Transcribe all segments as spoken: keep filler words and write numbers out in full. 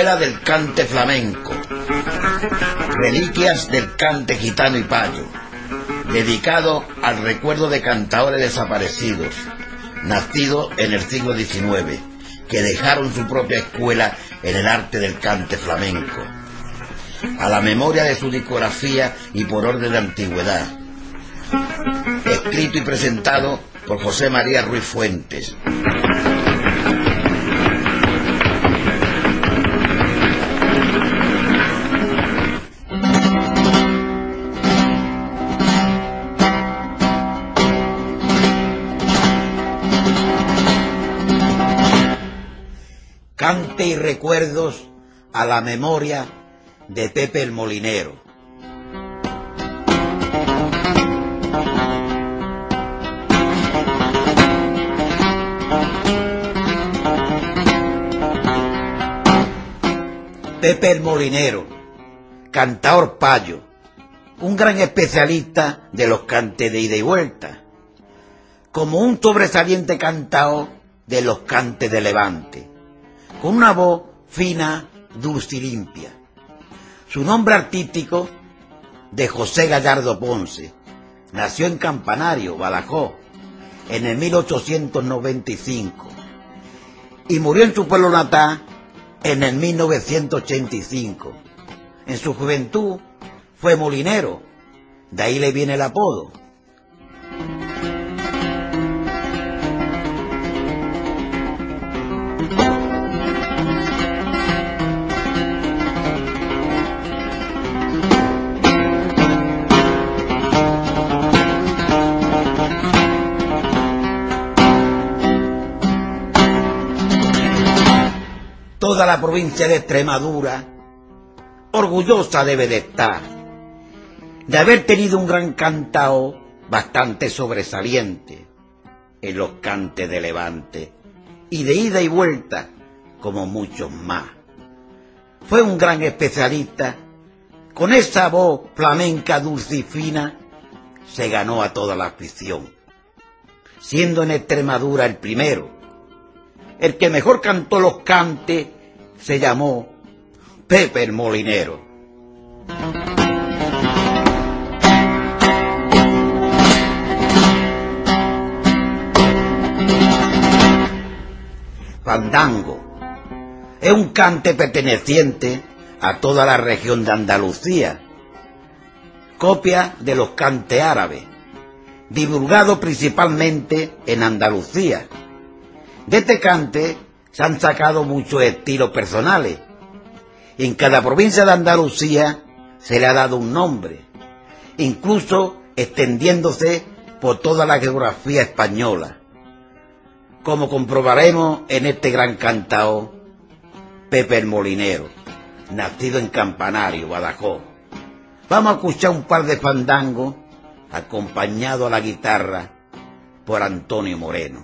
Escuela del Cante Flamenco. Reliquias del cante gitano y payo, dedicado al recuerdo de cantaores desaparecidos, nacidos en el siglo diecinueve, que dejaron su propia escuela en el arte del cante flamenco, a la memoria de su discografía y por orden de antigüedad. Escrito y presentado por José María Ruiz Fuentes. Cante y recuerdos a la memoria de Pepe el Molinero. Pepe el Molinero, cantaor payo, un gran especialista de los cantes de ida y vuelta, como un sobresaliente cantaor de los cantes de levante, con una voz fina, dulce y limpia. Su nombre artístico, de José Gallardo Ponce, nació en Campanario, Badajoz, en el mil ochocientos noventa y cinco, y murió en su pueblo natal en el mil novecientos ochenta y cinco. En su juventud fue molinero, de ahí le viene el apodo. Toda la provincia de Extremadura orgullosa debe de estar de haber tenido un gran cantaor bastante sobresaliente en los cantes de levante y de ida y vuelta, como muchos más. Fue un gran especialista, con esa voz flamenca dulce y fina se ganó a toda la afición, siendo en Extremadura el primero. El que mejor cantó los cantes se llamó Pepe el Molinero. Fandango es un cante perteneciente a toda la región de Andalucía, copia de los cantes árabes, divulgado principalmente en Andalucía. De este cante se han sacado muchos estilos personales. En cada provincia de Andalucía se le ha dado un nombre, incluso extendiéndose por toda la geografía española, como comprobaremos en este gran cantaor, Pepe el Molinero, nacido en Campanario, Badajoz. Vamos a escuchar un par de fandangos, acompañado a la guitarra por Antonio Moreno.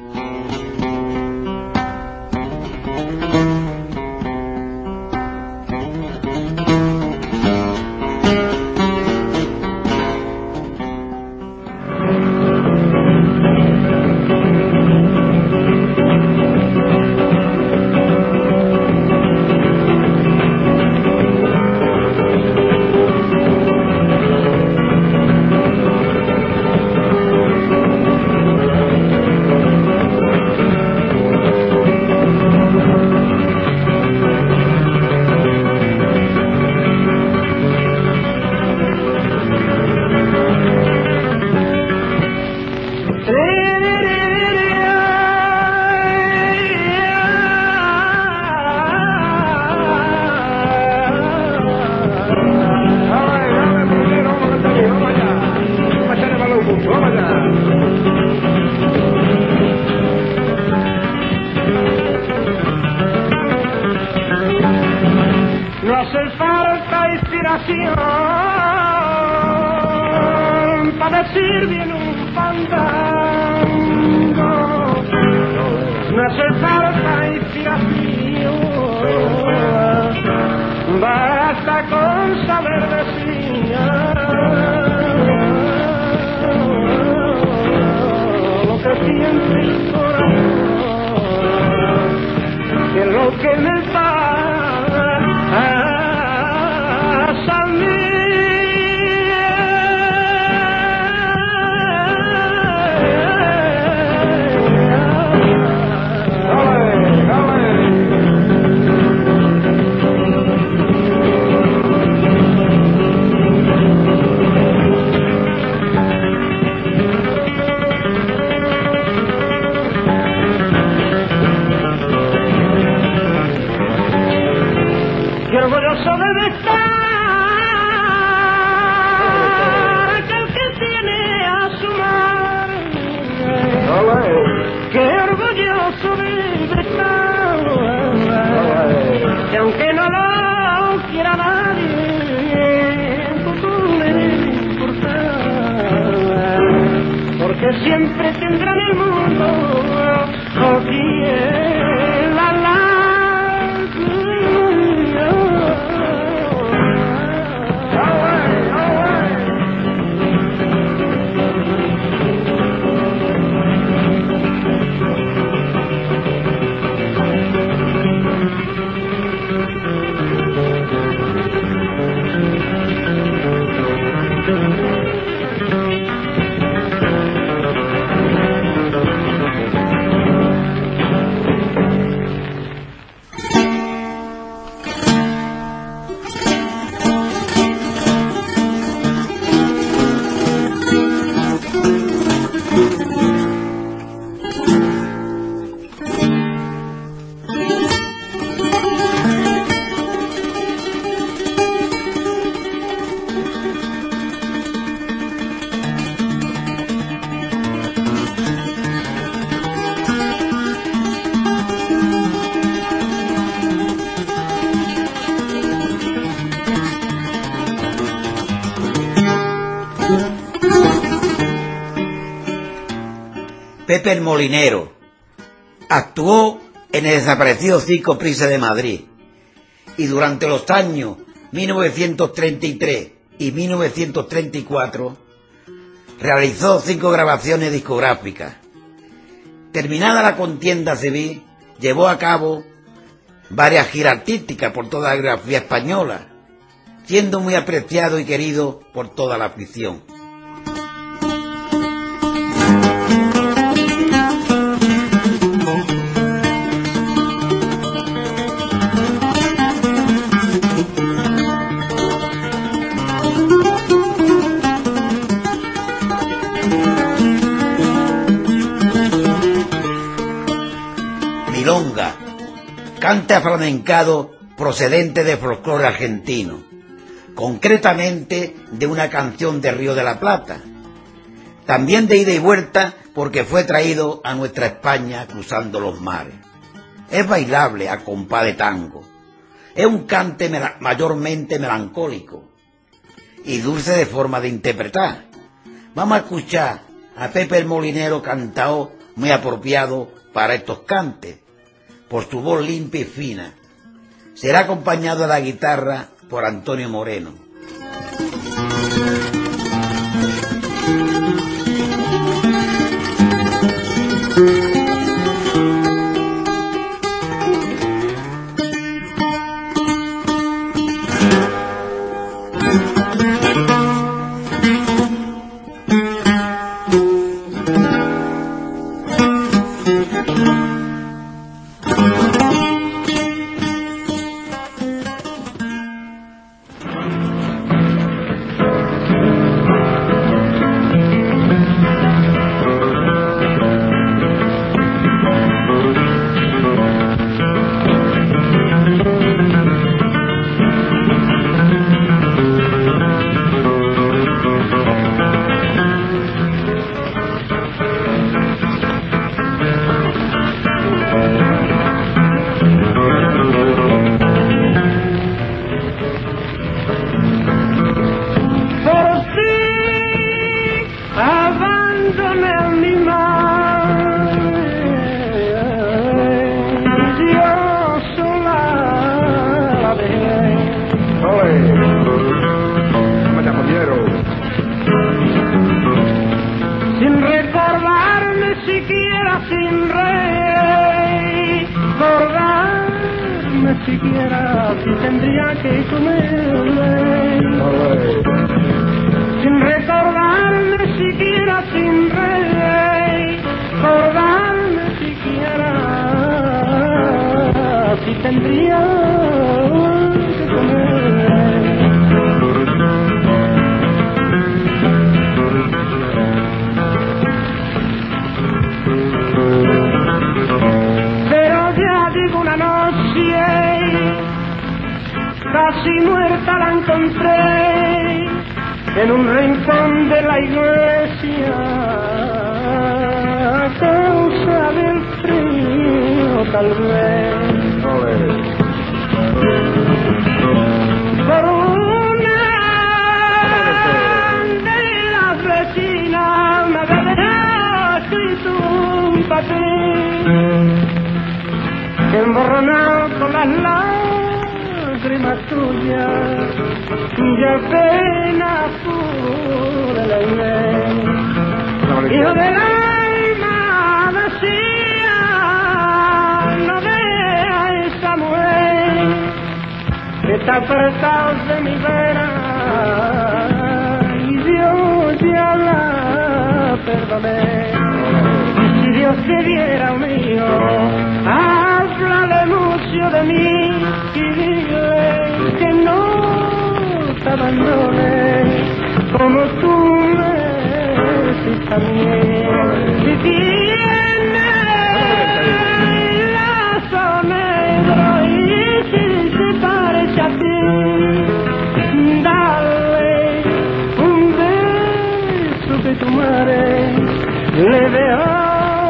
No hace falta inspiración para decir bien un fandango. No hace falta inspiración, basta con saber decir lo que siente el corazón, que es lo que me pasa. que siempre tendrá en el mundo. Oh, quién, la, la, Pepe el Molinero actuó en el desaparecido Circo Price de Madrid y durante los años mil novecientos treinta y tres y mil novecientos treinta y cuatro realizó cinco grabaciones discográficas. Terminada la contienda civil, llevó a cabo varias giras artísticas por toda la geografía española, siendo muy apreciado y querido por toda la afición. Milonga, cante aflamencado procedente de folclore argentino, concretamente de una canción de Río de la Plata, también de ida y vuelta porque fue traído a nuestra España cruzando los mares. Es bailable a compás de tango, es un cante mayormente melancólico y dulce de forma de interpretar. Vamos a escuchar a Pepe el Molinero cantao muy apropiado para estos cantes, por su voz limpia y fina. Será acompañado a la guitarra por Antonio Moreno. Sin recordarme siquiera, sin recordarme siquiera, si tendría que comerme. Sin recordarme siquiera, sin recordarme siquiera, si tendría que comerme. Una noche casi muerta la encontré en un rincón de la iglesia a causa del frío tal vez. Por una de las vecinas me beberá para ti, que emborronado con las lágrimas tuyas, ya apenas pude leer. Hijo del alma decía, no vea esa mujer que está apretada de mi vera, y Dios ya la perdoné. Y si Dios te diera un hijo, háblale mucho de mí y dile que no te abandone como tú me decís a mí. Si tiene lazo negro y si se parece a ti, dale un beso que tu madre le dejó.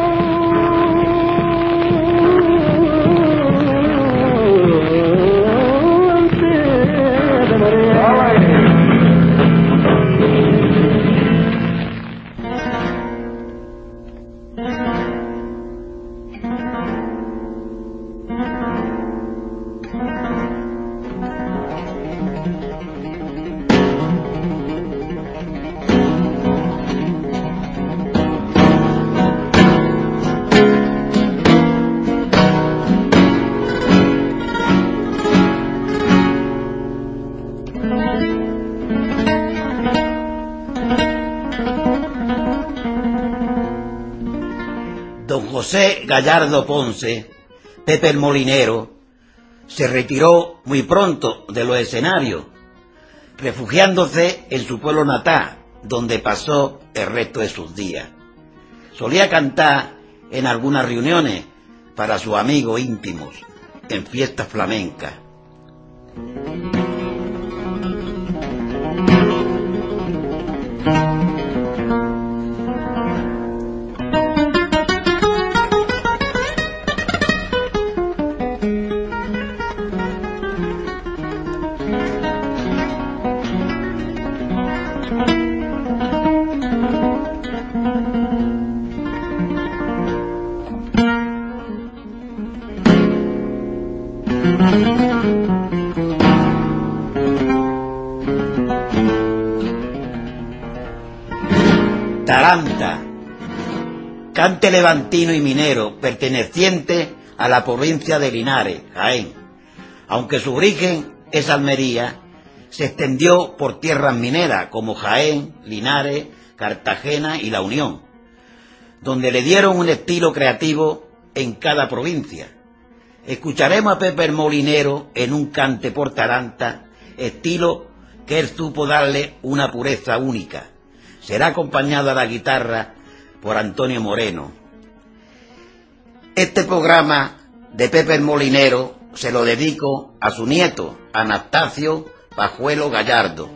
Don José Gallardo Ponce, Pepe el Molinero, se retiró muy pronto de los escenarios, refugiándose en su pueblo natal, donde pasó el resto de sus días. Solía cantar en algunas reuniones para sus amigos íntimos, en fiestas flamencas. Taranta, cante levantino y minero perteneciente a la provincia de Linares, Jaén. Aunque su origen es Almería, se extendió por tierras mineras como Jaén, Linares, Cartagena y La Unión, donde le dieron un estilo creativo en cada provincia. Escucharemos a Pepe el Molinero en un cante por taranta, estilo que él supo darle una pureza única. Será acompañado a la guitarra por Antonio Moreno. Este programa de Pepe el Molinero se lo dedico a su nieto, Anastasio Pajuelo Gallardo.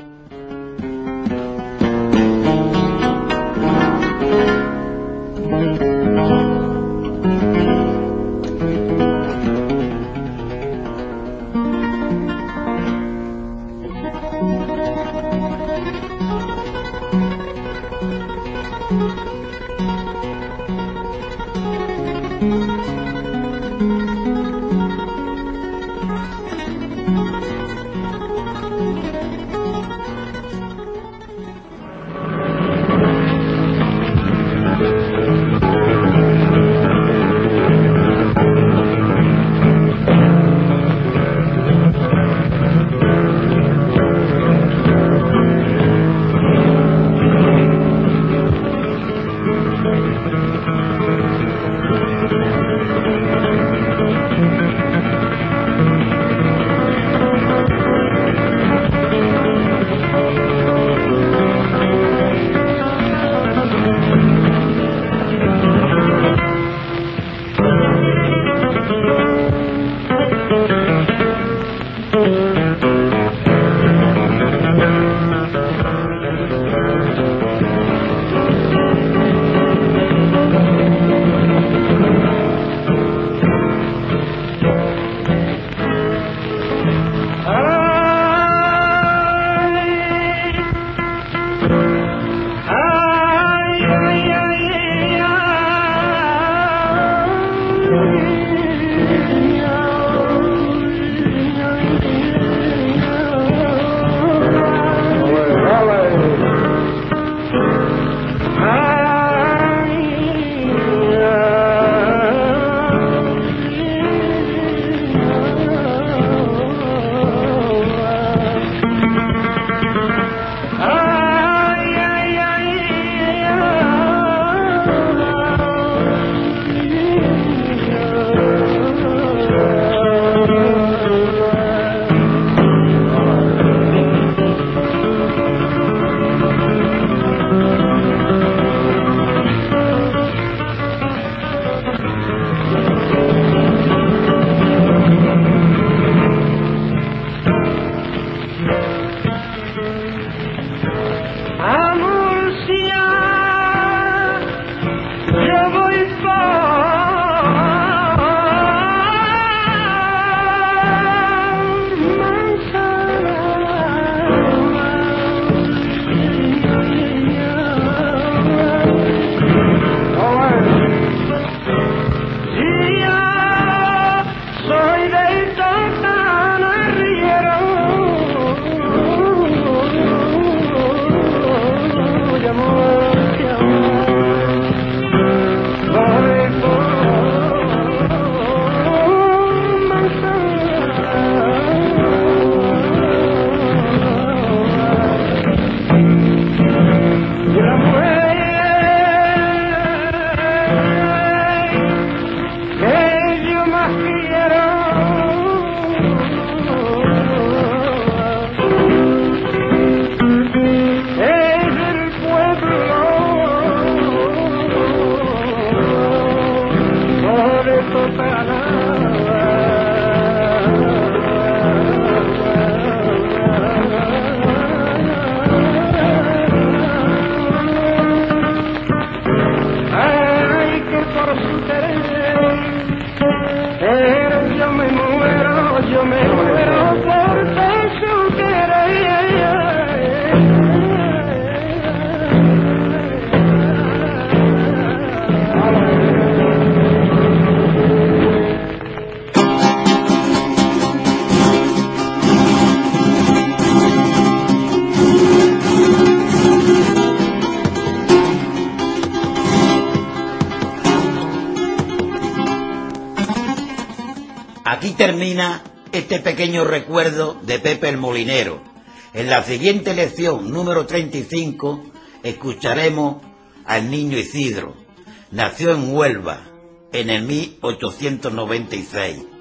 Aquí termina este pequeño recuerdo de Pepe el Molinero. En la siguiente lección, número treinta y cinco, escucharemos al niño Isidro. Nació en Huelva en el mil ochocientos noventa y seis.